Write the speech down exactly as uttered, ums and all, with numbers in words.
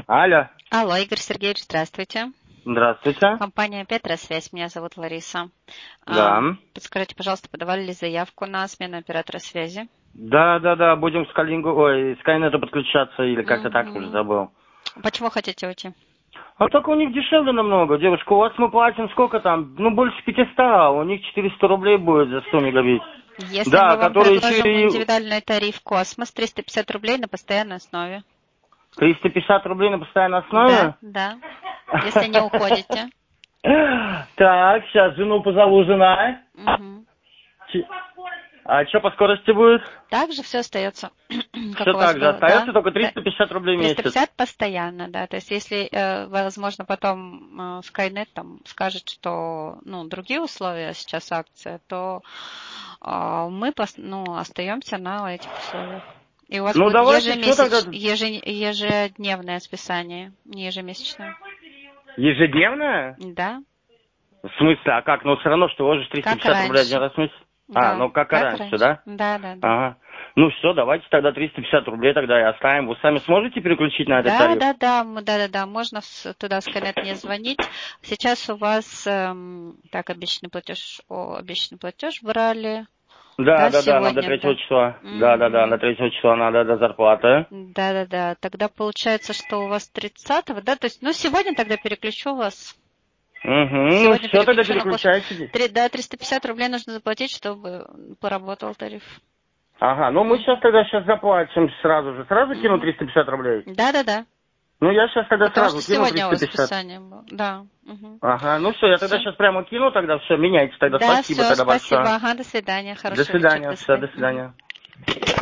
Алло. Алло, Игорь Сергеевич, здравствуйте. Здравствуйте. Компания Петросвязь, меня зовут Лариса. Да. А, подскажите, пожалуйста, подавали ли заявку на смену оператора связи? Да, да, да, будем с Калингу, ой, с Кайнета подключаться, или как-то так уже Мгм. забыл. Почему хотите уйти? А так у них дешевле намного, девушка, у вас мы платим сколько там, ну больше пятисот, а у них четыреста рублей будет за сто мегабит. Если Да, мы вам который еще предложим и индивидуальный тариф «Космос» триста пятьдесят рублей на постоянной основе. триста пятьдесят рублей на постоянной Да, основе. да. Если не уходите. Так, сейчас жену позову, жена. Мгм. Ч- А что по скорости будет? Также все остается, как Все у вас так же было, да? остается, только Да. триста пятьдесят рублей в триста месяц. пятьдесят постоянно, да. То есть если, э, возможно, потом э, Skynet там скажет, что ну, другие условия сейчас акция, то э, мы пос- ну, остаемся на этих условиях. И у вас Ну будет давайте, что тогда? ежемесяч... еже- ежедневное списание, не ежемесячное. Ежедневное? Да, В смысле, а как? Ну все равно, что ложишь триста как пятьдесят рублей один раньше. раз в месяц. А, Да, ну как и как раньше, раньше. да? Да, да, да. Ага. Ну все, давайте тогда триста пятьдесят рублей тогда и оставим. Вы сами сможете переключить на этот Да, тариф? да, да, мы- да, да, да, можно с- туда в Skynet мне звонить. Сейчас у вас эм, так обещанный платеж, о, обещанный платеж брали, Да, да, да, да, нам до сегодня, третьего да. числа. Да, да, да, до Мгм. третьего числа надо до зарплаты. Да, да, да. Тогда получается, что у вас тридцатого, да, то есть, ну, сегодня тогда переключу вас. Угу, ну Сегодня все, тогда переключу на кофе. переключайте. Три- Да, триста пятьдесят рублей нужно заплатить, чтобы поработал тариф. Ага, ну мы сейчас Мгм. тогда сейчас заплатим сразу же. Сразу кину Мгм. триста пятьдесят рублей? Да, да, да. Ну я сейчас тогда Потому сразу что кину сегодня у триста вас пятьдесят. списание было. Да. Мгм. Ага, ну все, я тогда Все. сейчас прямо кину, тогда все, меняйте тогда. Да, Спасибо все, тогда спасибо. большое. Ага, до свидания. До Хорошего вечера. свидания, До все, до свидания. Мгм. свидания.